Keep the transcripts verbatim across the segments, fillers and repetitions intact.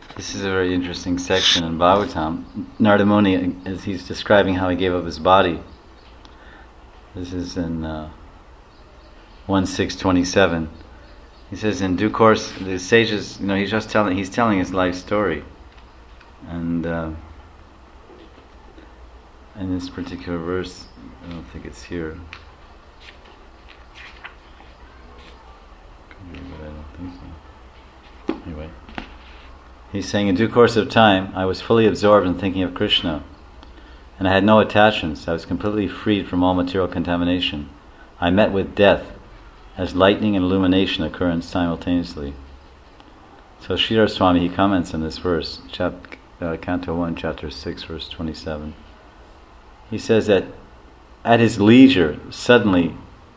This is a very interesting section in Bhagavatam. Narada Muni, as he's describing how he gave up his body, this is in uh, one six twenty-seven. He says, in due course, the sages, you know, he's just telling, he's telling his life story, and uh, in this particular verse, I don't think it's here. Could be, but I don't think so. Anyway. He's saying, in due course of time, I was fully absorbed in thinking of Krishna, and I had no attachments. I was completely freed from all material contamination. I met with death, as lightning and illumination occur simultaneously. So Sridhar Swami, he comments on this verse, chap, uh, Canto one, Chapter six, verse twenty-seven. He says that at his leisure, suddenly,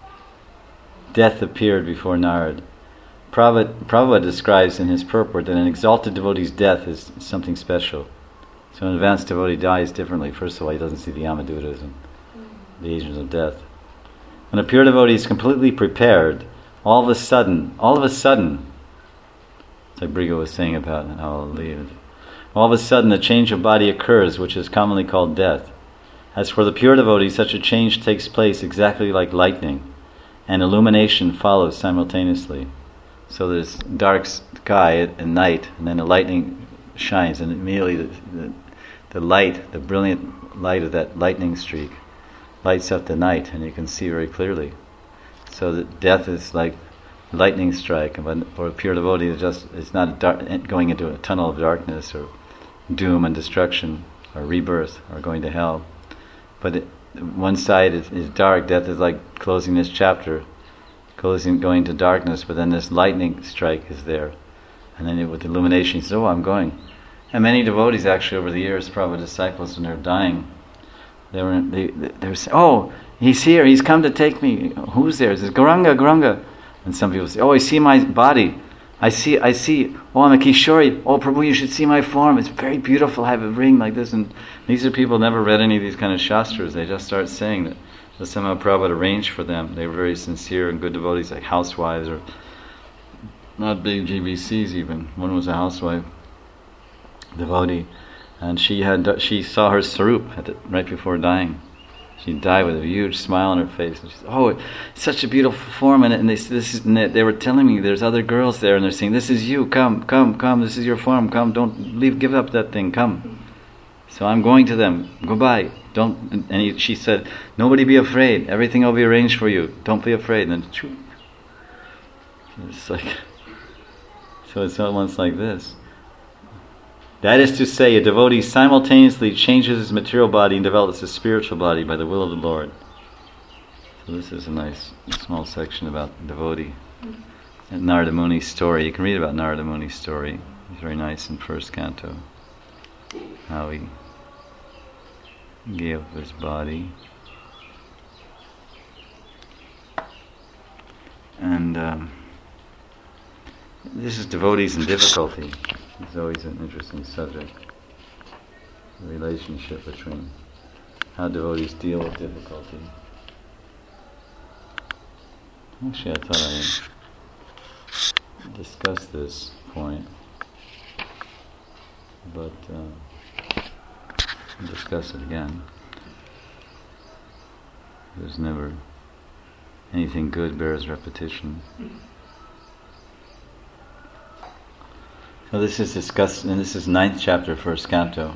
death appeared before Narad. Prabhupada, Prabhupada describes in his purport that an exalted devotee's death is something special. So an advanced devotee dies differently. First of all, he doesn't see the Yamadutas and the agents of death. When a pure devotee is completely prepared, all of a sudden, all of a sudden, it's like Briga was saying about how I'll leave, all of a sudden a change of body occurs, which is commonly called death. As for the pure devotee, such a change takes place exactly like lightning, and illumination follows simultaneously. So there's dark sky at, at night, and then the lightning shines, and immediately the, the, the light, the brilliant light of that lightning streak, lights up the night, and you can see very clearly. So that death is like lightning strike, but for a pure devotee, it's just it's not a dark, going into a tunnel of darkness or doom and destruction or rebirth or going to hell. But it, one side is, is dark. Death is like closing this chapter. Closing, going to darkness, but then this lightning strike is there, and then it, with illumination, he says, "Oh, I'm going." And many devotees, actually, over the years, probably disciples, when they're dying, they were they they were saying, "Oh, he's here! He's come to take me." Who's there? He says, "Gauranga, Gauranga." And some people say, "Oh, I see my body. I see, I see. Oh, I'm a Kishori. Oh, Prabhu, you should see my form. It's very beautiful. I have a ring like this." And these are people who never read any of these kind of shastras. They just start saying that. So somehow Prabhupada arranged for them. They were very sincere and good devotees, like housewives or not big G B Cs even. One was a housewife devotee, and she had she saw her sarup at the, right before dying. She died with a huge smile on her face. And she said, "Oh, it's such a beautiful form." And, and they this is, and they, they were telling me there's other girls there, and they're saying, "This is you. Come, come, come. This is your form. Come. Don't leave. Give up that thing. Come." So I'm going to them. Goodbye. Don't. And he, she said, "Nobody be afraid. Everything will be arranged for you. Don't be afraid." And then, choo. It's like, so it's almost like this. That is to say, a devotee simultaneously changes his material body and develops his spiritual body by the will of the Lord. So this is a nice small section about the devotee. And Narada Muni's story. You can read about Narada Muni's story. It's very nice in first canto. How he gave up his body. And um, this is devotees in difficulty. It's always an interesting subject. The relationship between how devotees deal with difficulty. Actually, I thought I discussed this point, but uh, I'll discuss it again. There's never anything good bears repetition. So this is discussed, and this is ninth chapter, first canto.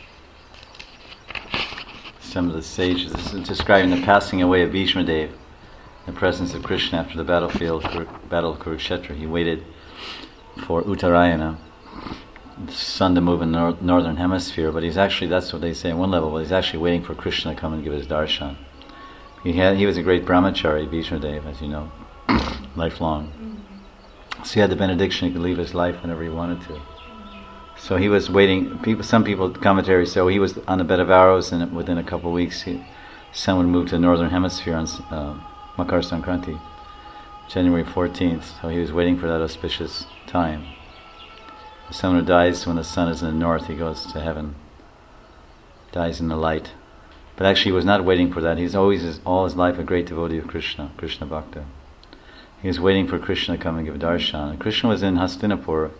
Some of the sages, this is describing the passing away of Bhishma Dev, the presence of Krishna after the battlefield, battle of Kurukshetra. He waited for Uttarayana, the sun to move in the nor- northern hemisphere, but he's actually, that's what they say in one level, but he's actually waiting for Krishna to come and give his darshan. He had, he was a great brahmachari, Bhishma Dev, as you know, lifelong. So he had the benediction, he could leave his life whenever he wanted to. So he was waiting, people, some people, commentaries say, oh, he was on the bed of arrows, and within a couple of weeks, he, sun would move to the northern hemisphere on uh, Makar Sankranti, January fourteenth. So he was waiting for that auspicious time. Someone who dies when the sun is in the north, he goes to heaven, dies in the light. But actually he was not waiting for that. He's always, his, all his life, a great devotee of Krishna, Krishna Bhakta. He was waiting for Krishna to come and give darshan. And Krishna was in Hastinapur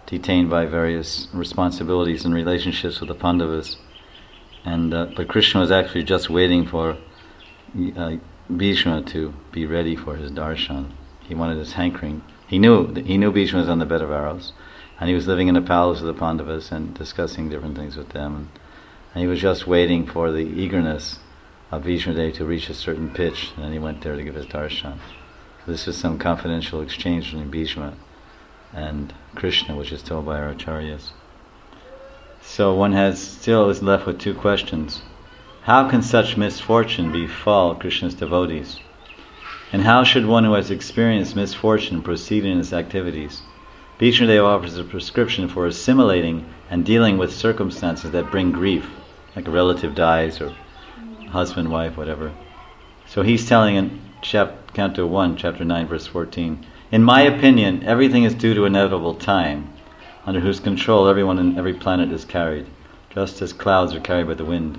detained by various responsibilities and relationships with the Pandavas. And uh, but Krishna was actually just waiting for uh, Bhishma to be ready for his darshan. He wanted his hankering. He knew he knew Bhishma was on the bed of arrows, and he was living in the palace of the Pandavas and discussing different things with them. And, and he was just waiting for the eagerness of Bhishma Dev to reach a certain pitch, and then he went there to give his darshan. So this was some confidential exchange between Bhishma and Krishna, which is told by our acharyas. So one has still is left with two questions. How can such misfortune befall Krishna's devotees? And how should one who has experienced misfortune proceed in his activities? Bhishma Deva offers a prescription for assimilating and dealing with circumstances that bring grief, like a relative dies or husband, wife, whatever. So he's telling in chap- Canto one, Chapter nine, verse fourteen, in my opinion, everything is due to inevitable time, under whose control everyone and every planet is carried, just as clouds are carried by the wind.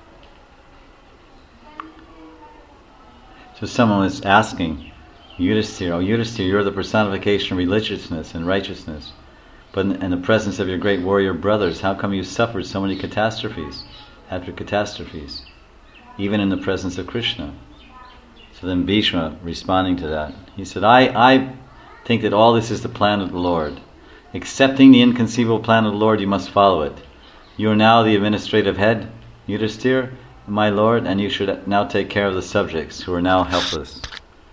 So someone was asking, Yudhisthira, oh Yudhisthira, you're the personification of religiousness and righteousness, but in, in the presence of your great warrior brothers, how come you suffered so many catastrophes after catastrophes, even in the presence of Krishna? So then Bhishma, responding to that, he said, I, I think that all this is the plan of the Lord. Accepting the inconceivable plan of the Lord, you must follow it. You are now the administrative head, Yudhisthira, my Lord, and you should now take care of the subjects who are now helpless.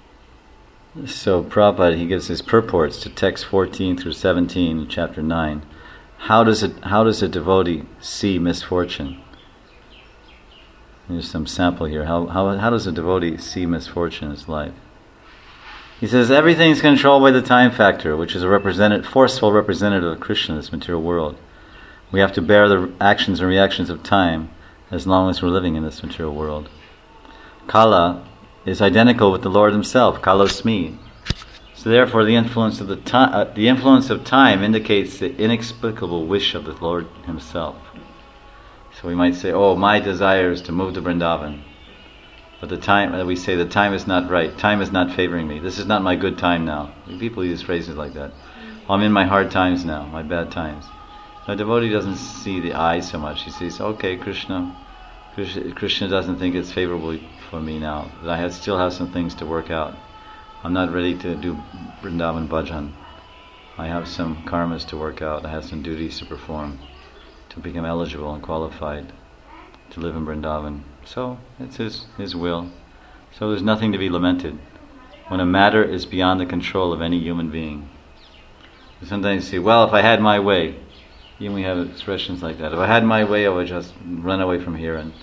So Prabhupada, he gives his purports to text fourteen through seventeen, chapter nine. How does it? How does a devotee see misfortune? Here's some sample here. How how how does a devotee see misfortune in his life? He says everything is controlled by the time factor, which is a representative, forceful representative of Krishna in this material world. We have to bear the actions and reactions of time as long as we're living in this material world. Kala is identical with the Lord Himself, Kalosmi. So therefore, the influence of the time, uh, the influence of time indicates the inexplicable wish of the Lord Himself. So we might say, "Oh, my desire is to move to Vrindavan," but the time uh, we say the time is not right. Time is not favoring me. This is not my good time now. People use phrases like that. Oh, I'm in my hard times now, my bad times. A devotee doesn't see the eye so much. He sees, okay, Krishna, Krishna, Krishna doesn't think it's favorable for me now. That I have, still have some things to work out. I'm not ready to do Vrindavan bhajan. I have some karmas to work out. I have some duties to perform to become eligible and qualified to live in Vrindavan. So it's his his will. So there's nothing to be lamented when a matter is beyond the control of any human being. Sometimes you say, well, if I had my way. Even we have expressions like that. If I had my way, I would just run away from here and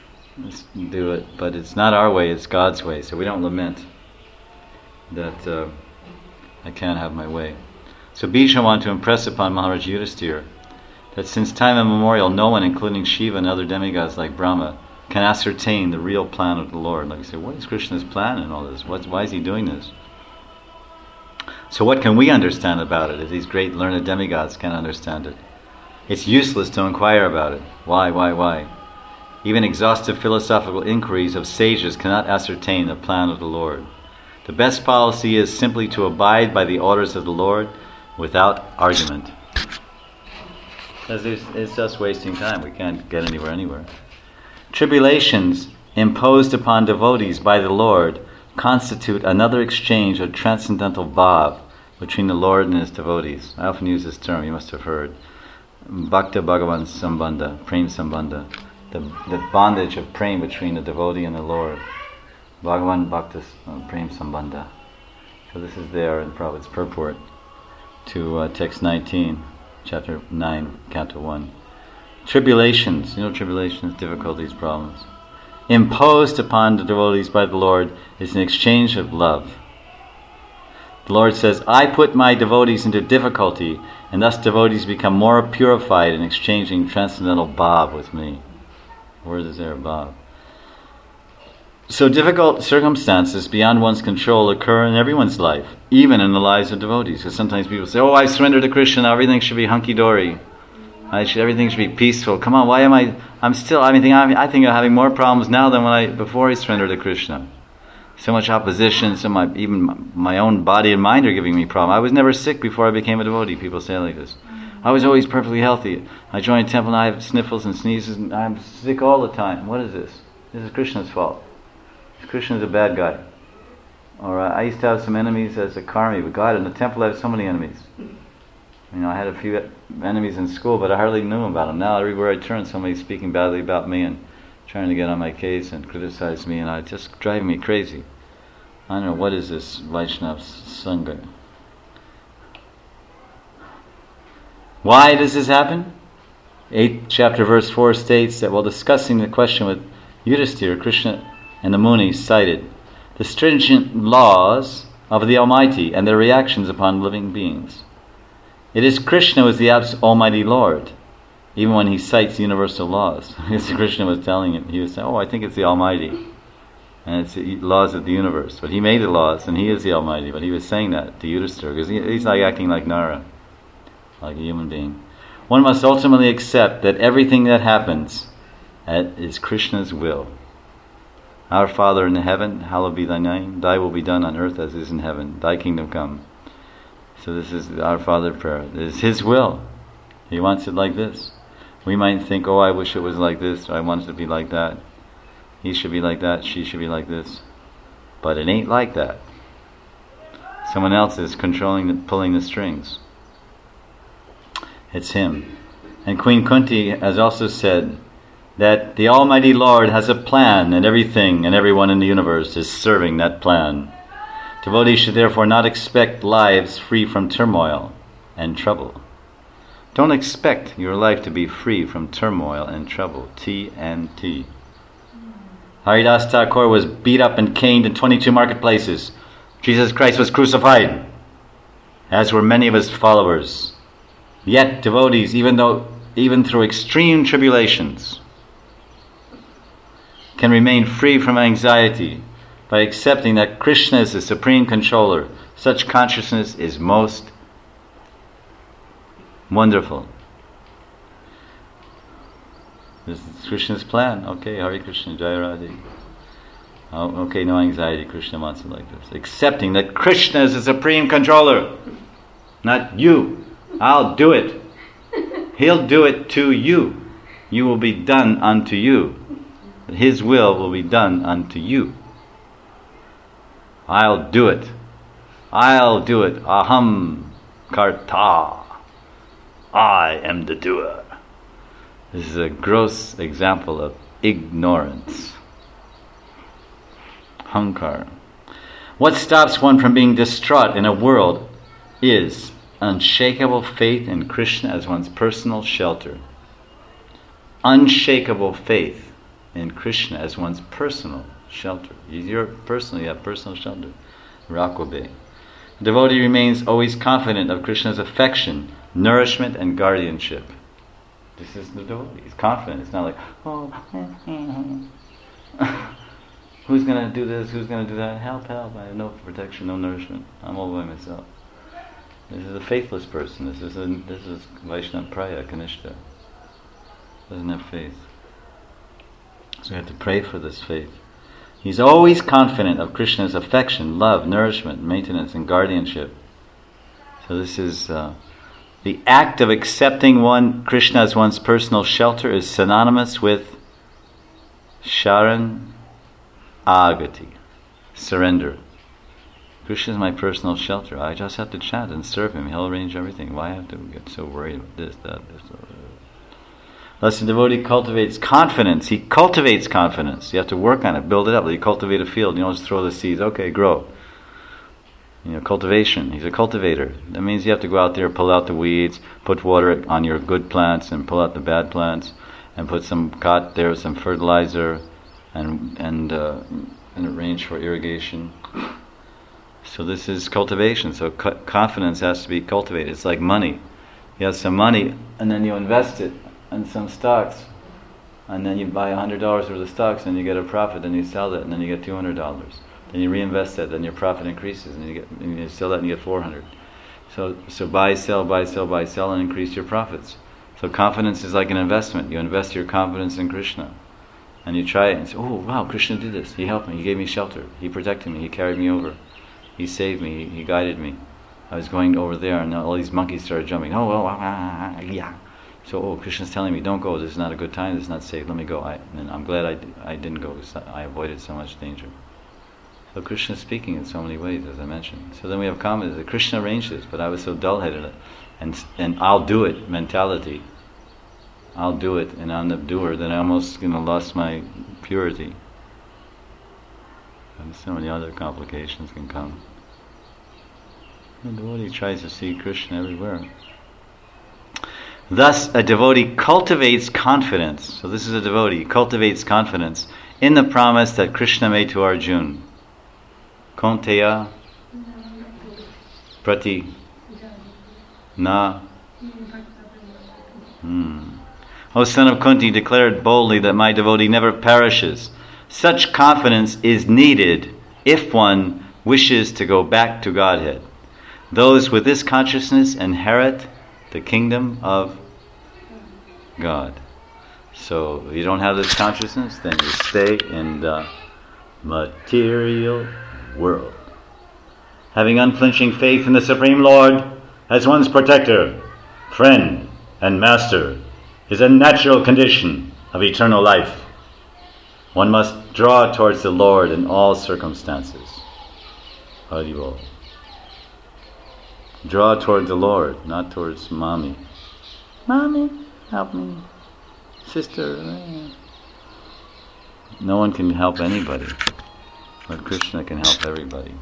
do it. But it's not our way, it's God's way. So we don't lament that uh, I can't have my way. So Bhishma wanted to impress upon Maharaj Yudhisthira that since time immemorial, no one, including Shiva and other demigods like Brahma, can ascertain the real plan of the Lord. Like you say, what is Krishna's plan in all this? What, why is He doing this? So what can we understand about it if these great learned demigods can't understand it? It's useless to inquire about it. Why, why, why? Even exhaustive philosophical inquiries of sages cannot ascertain the plan of the Lord. The best policy is simply to abide by the orders of the Lord without argument. Because it's just wasting time. We can't get anywhere anywhere. Tribulations imposed upon devotees by the Lord constitute another exchange of transcendental bhav between the Lord and His devotees. I often use this term, you must have heard. Bhakta Bhagavan Sambandha, Prem Sambandha, the, the bondage of prem between the devotee and the Lord. Bhagavan Bhakta Prem Sambandha. So this is there in Prabhupada's purport to uh, text nineteen, chapter nine, canto one. Tribulations, you know tribulations, difficulties, problems, imposed upon the devotees by the Lord is an exchange of love. The Lord says, I put my devotees into difficulty, and thus devotees become more purified in exchanging transcendental bhav with me. Where is there, bhav? So difficult circumstances beyond one's control occur in everyone's life, even in the lives of devotees. Because sometimes people say, oh, I surrender to Krishna, now everything should be hunky-dory. I should, everything should be peaceful. Come on, why am I, I'm still, I mean, I think I'm having more problems now than when I, before I surrendered to Krishna. So much opposition, so my, even my own body and mind are giving me problems. I was never sick before I became a devotee. People say like this. I was always perfectly healthy. I joined a temple and I have sniffles and sneezes and I'm sick all the time. What is this? This is Krishna's fault. Krishna's a bad guy. Or uh, I used to have some enemies as a karmi, but God, in the temple I have so many enemies. You know, I had a few enemies in school, but I hardly knew about them. Now everywhere I turn, somebody's speaking badly about me and trying to get on my case and criticize me, and it's just driving me crazy. I don't know, what is this Vaishnava Sangha? Why does this happen? eighth chapter verse four states that while discussing the question with Yudhisthira, Krishna and the Munis cited the stringent laws of the Almighty and their reactions upon living beings. It is Krishna who is the absolute Almighty Lord, even when he cites universal laws. Krishna was telling him, he was saying, oh, I think it's the Almighty, and it's the laws of the universe. But he made the laws, and he is the Almighty. But he was saying that to Yudhisthira, because he, he's like acting like Nara, like a human being. One must ultimately accept that everything that happens is Krishna's will. Our Father in heaven, hallowed be thy name. Thy will be done on earth as is in heaven. Thy kingdom come. So this is our Father prayer. This is His will. He wants it like this. We might think, oh, I wish it was like this, or I want it to be like that. He should be like that, she should be like this. But it ain't like that. Someone else is controlling, the, pulling the strings. It's Him. And Queen Kunti has also said that the Almighty Lord has a plan, and everything and everyone in the universe is serving that plan. Devotees should therefore not expect lives free from turmoil and trouble. Don't expect your life to be free from turmoil and trouble. T N T. Haridas Thakur was beat up and caned in twenty-two marketplaces. Jesus Christ was crucified, as were many of His followers. Yet devotees, even though even through extreme tribulations, can remain free from anxiety by accepting that Krishna is the supreme controller. Such consciousness is most wonderful. This is Krishna's plan. Okay, Hare Krishna, Jai Radhe. Oh, okay, no anxiety. Krishna wants it like this. Accepting that Krishna is the supreme controller, not you. I'll do it. He'll do it to you. You will be done unto you. His will will be done unto you. I'll do it. I'll do it. Aham karta. I am the doer. This is a gross example of ignorance. Hankar. What stops one from being distraught in a world is unshakable faith in Krishna as one's personal shelter. Unshakable faith in Krishna as one's personal shelter. You're personal, you have personal shelter. Rakwabe. The devotee remains always confident of Krishna's affection, nourishment, and guardianship. This is the devotee. He's confident. It's not like, oh, who's going to do this? Who's going to do that? Help, help. I have no protection, no nourishment. I'm all by myself. This is a faithless person. This is a, this is Vaishnava Praya, Kanishta. Doesn't have faith. So we have to pray for this faith. He's always confident of Krishna's affection, love, nourishment, maintenance, and guardianship. So this is uh, the act of accepting one Krishna as one's personal shelter is synonymous with Sharan Agati, surrender. Krishna is my personal shelter. I just have to chant and serve Him. He'll arrange everything. Why have to get so worried about this, that, this, that? Thus the devotee cultivates confidence. He cultivates confidence. You have to work on it, build it up. Like you cultivate a field. You don't just throw the seeds. Okay, grow. You know, cultivation. He's a cultivator. That means you have to go out there, pull out the weeds, put water on your good plants, and pull out the bad plants, and put some cot there, some fertilizer, and and uh, and arrange for irrigation. So this is cultivation. So co- confidence has to be cultivated. It's like money. You have some money, and then you invest it in some stocks, and then you buy a hundred dollars worth of stocks, and you get a profit, and you sell it, and then you get two hundred dollars. Then you reinvest that, then your profit increases, and you get and you sell that, and you get four hundred. So so buy, sell, buy, sell, buy, sell, and increase your profits. So confidence is like an investment. You invest your confidence in Krishna, and you try it, and say, "Oh wow, Krishna did this. He helped me. He gave me shelter. He protected me. He carried me over. He saved me. He, he guided me." I was going over there, and all these monkeys started jumping. Oh, well, ah, ah, ah, yeah. So, oh, Krishna's telling me, don't go. This is not a good time. This is not safe. Let me go. I, and I'm glad I, I didn't go because I avoided so much danger. So Krishna is speaking in so many ways, as I mentioned. So then we have comments that Krishna arranged this, but I was so dull-headed, and and I'll do it mentality. I'll do it, and I'm the doer. That I almost, you know, lost my purity. And so many other complications can come. The devotee tries to see Krishna everywhere. Thus, a devotee cultivates confidence. So this is a devotee, cultivates confidence in the promise that Krishna made to Arjuna. Kaunteya Prati Na. Hmm. O son of Kunti, declared boldly that my devotee never perishes. Such confidence is needed if one wishes to go back to Godhead. Those with this consciousness inherit the kingdom of God. So if you don't have this consciousness, then you stay in the material world. Having unflinching faith in the Supreme Lord as one's protector, friend, and master is a natural condition of eternal life. One must draw towards the Lord in all circumstances. Hari Bol. Draw toward the Lord, not towards mommy. Mommy, help me. Sister. No one can help anybody, but Krishna can help everybody.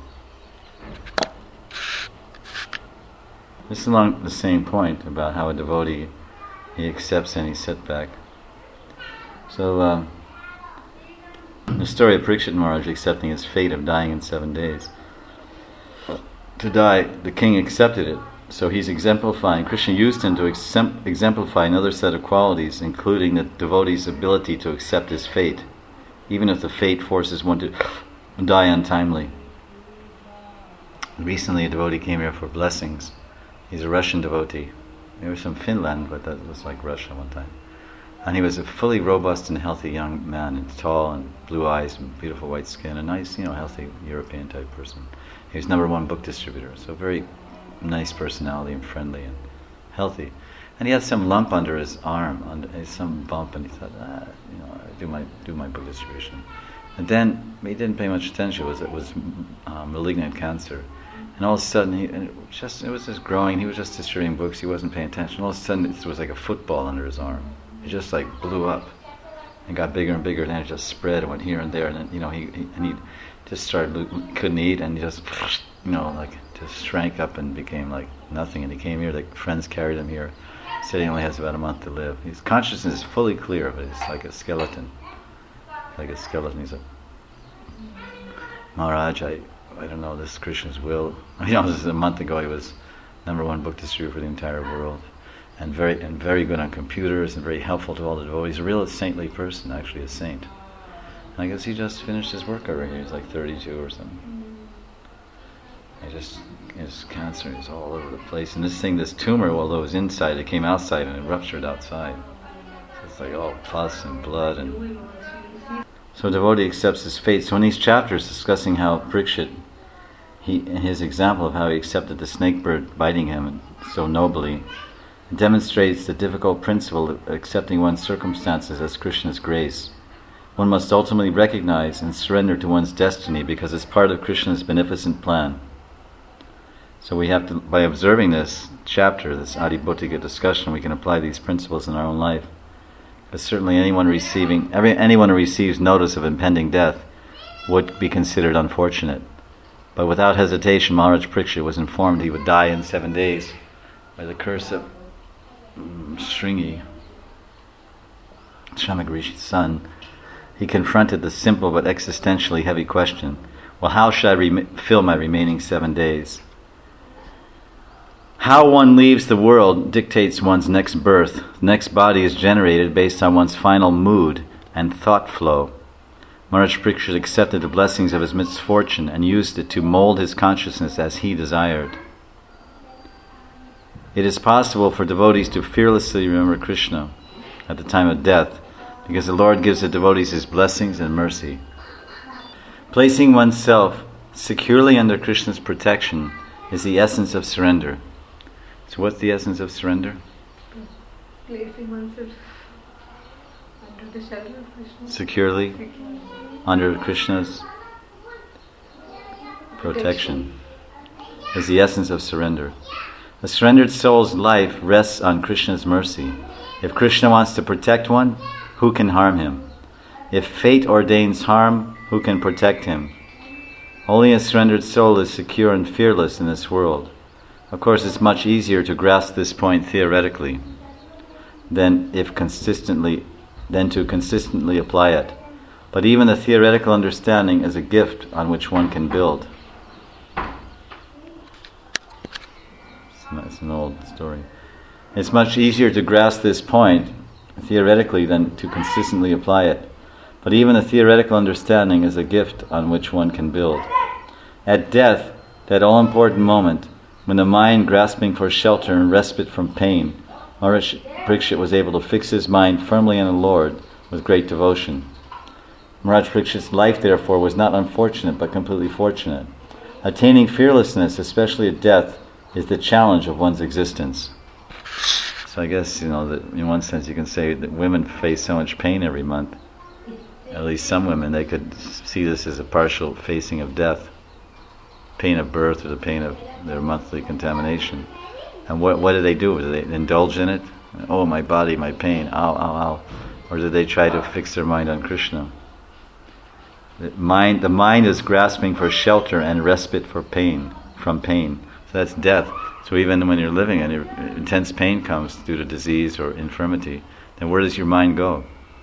This is along the same point about how a devotee, he accepts any setback. So, uh, the story of Parikshit Maharaj accepting his fate of dying in seven days. To die, the king accepted it. So he's exemplifying, Krishna used him to exempl- exemplify another set of qualities, including the devotee's ability to accept his fate, even if the fate forces one to die untimely. Recently a devotee came here for blessings. He's a Russian devotee. He was from Finland, but that was like Russia one time. And he was a fully robust and healthy young man, and tall and blue eyes and beautiful white skin, a nice, you know, healthy European type person. He was number one book distributor, so very nice personality and friendly and healthy. And he had some lump under his arm, under some bump, and he thought, ah, you know, I do my do my book distribution. And then he didn't pay much attention. It was it was uh, malignant cancer, and all of a sudden he and it just it was just growing. He was just distributing books. He wasn't paying attention. All of a sudden it was like a football under his arm. It just like blew up and got bigger and bigger. And then it just spread and went here and there. And then, you know, he, he and he just started couldn't eat, and he just, you know, like just shrank up and became like nothing. And he came here. Like friends carried him here. Said he only has about a month to live. His consciousness is fully clear, but it's like a skeleton. Like a skeleton. He's like, Maharaj, I, I don't know, this is Krishna's will. You know, this is a month ago. He was number one book distributor for the entire world, and very and very good on computers, and very helpful to all the devotees. He's a real saintly person, actually a saint. And I guess he just finished his work over here. He's like thirty-two or something. He just his cancer is all over the place, and this thing, this tumor, although it was inside, it came outside and it ruptured outside. So it's like all pus and blood and. So devotee accepts his fate. So in these chapters discussing how Parikshit, he, his example of how he accepted the snake bird biting him so nobly, demonstrates the difficult principle of accepting one's circumstances as Krishna's grace. One must ultimately recognize and surrender to one's destiny because it's part of Krishna's beneficent plan. So we have to, by observing this chapter, this Adibhautika discussion, we can apply these principles in our own life. Because certainly anyone receiving, every, anyone who receives notice of impending death would be considered unfortunate. But without hesitation, Maharaj Parikshit was informed he would die in seven days by the curse of um, Shringi, Shamak Rishi's son. He confronted the simple but existentially heavy question, well, how should I re- fill my remaining seven days? How one leaves the world dictates one's next birth. The next body is generated based on one's final mood and thought flow. Maharaj Parikshit accepted the blessings of his misfortune and used it to mold his consciousness as he desired. It is possible for devotees to fearlessly remember Krishna at the time of death because the Lord gives the devotees his blessings and mercy. Placing oneself securely under Krishna's protection is the essence of surrender. So what's the essence of surrender? Placing oneself under the shelter of Krishna. Securely, Securely. under Krishna's protection is the essence of surrender. A surrendered soul's life rests on Krishna's mercy. If Krishna wants to protect one, who can harm him? If fate ordains harm, who can protect him? Only a surrendered soul is secure and fearless in this world. Of course, it's much easier to grasp this point theoretically than if consistently, than to consistently apply it. But even the theoretical understanding is a gift on which one can build. It's an old story. It's much easier to grasp this point theoretically than to consistently apply it. But even a theoretical understanding is a gift on which one can build. At death, that all-important moment, when the mind grasping for shelter and respite from pain, Maharaj Parikshit was able to fix his mind firmly on the Lord with great devotion. Maharaj Parikshit's life, therefore, was not unfortunate but completely fortunate. Attaining fearlessness, especially at death, is the challenge of one's existence. So I guess, you know, that in one sense you can say that women face so much pain every month. At least some women, they could see this as a partial facing of death, pain of birth or the pain of their monthly contamination. And what what do they do? Do they indulge in it? Oh, my body, my pain, ow, ow, ow. Or do they try to fix their mind on Krishna? The mind, the mind is grasping for shelter and respite for pain, from pain. So that's death. So even when you're living and your intense pain comes due to disease or infirmity, then where does your mind go?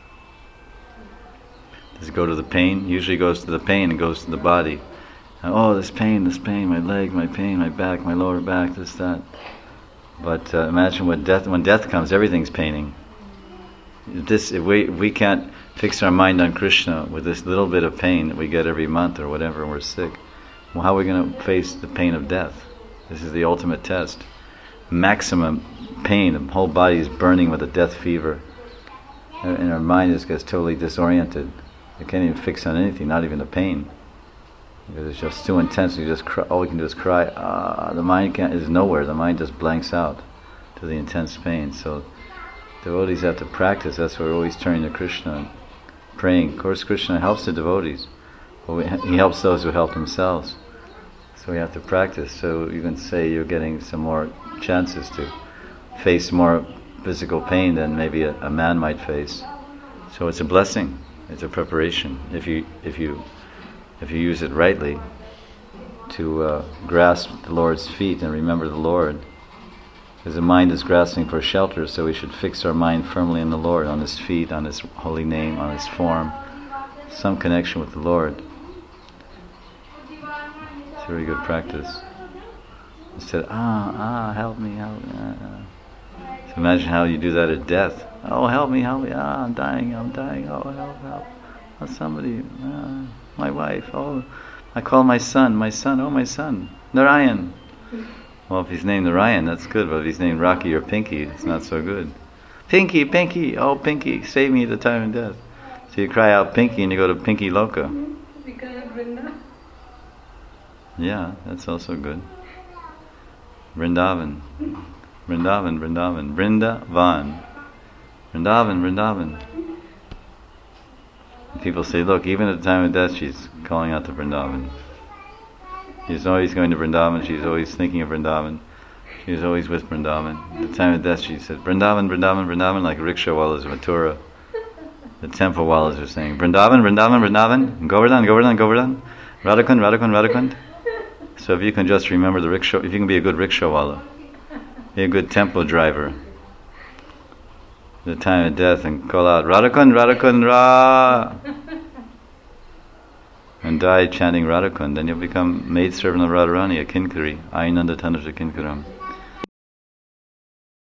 Does it go to the pain? Usually it goes to the pain and goes to the body. And, oh, this pain, this pain, my leg, my pain, my back, my lower back, this, that. But uh, imagine what death, when death comes, everything's paining. If, this, if, we, if we can't fix our mind on Krishna with this little bit of pain that we get every month or whatever, and we're sick, well, how are we going to face the pain of death? This is the ultimate test. Maximum pain, the whole body is burning with a death fever. And our mind just gets totally disoriented. You can't even fix on anything, not even the pain. Because it's just too intense. You just cry, all we can do is cry. Ah, the mind can't, is nowhere. The mind just blanks out to the intense pain. So devotees have to practice. That's why we're always turning to Krishna and praying. Of course, Krishna helps the devotees. But we, he helps those who help themselves. So we have to practice. So you can say you're getting some more chances to face more physical pain than maybe a, a man might face. So it's a blessing. It's a preparation. If you if you if you use it rightly, to uh, grasp the Lord's feet and remember the Lord. Because the mind is grasping for shelter, so we should fix our mind firmly on the Lord, on His feet, on His holy name, on His form, some connection with the Lord. It's a very good practice. Instead, ah, ah, help me, help me. Ah, ah. So imagine how you do that at death. Oh, help me, help me. Ah, I'm dying, I'm dying. Oh, help, help. Oh, somebody, ah, my wife. Oh, I call my son, my son. Oh, my son, Narayan. Well, if he's named Narayan, that's good. But if he's named Rocky or Pinky, it's not so good. Pinky, Pinky. Oh, Pinky, save me at the time of death. So you cry out Pinky and you go to Pinky Loka. Yeah, that's also good. Vrindavan. Vrindavan, Vrindavan. Vrindavan. Vrindavan, Vrindavan. And people say, look, even at the time of death, she's calling out to Vrindavan. She's always going to Vrindavan. She's always thinking of Vrindavan. She's always with Vrindavan. At the time of death, she said, Vrindavan, Vrindavan, Vrindavan, like rickshaw-wallas of Mathura. The temple-wallas are saying, Vrindavan, Vrindavan, Vrindavan, Govardhan, Govardhan, Govardhan, Radhakund, Radhakund, Radhakund. So if you can just remember the rickshaw, if you can be a good rickshaw-walla, be a good temple driver, at the time of death, and call out, Radhakund, Radhakund, Ra, and die chanting Radhakund, then you'll become maidservant of Radharani, a Kinkari, Ainanda Tanatra Kinkaram.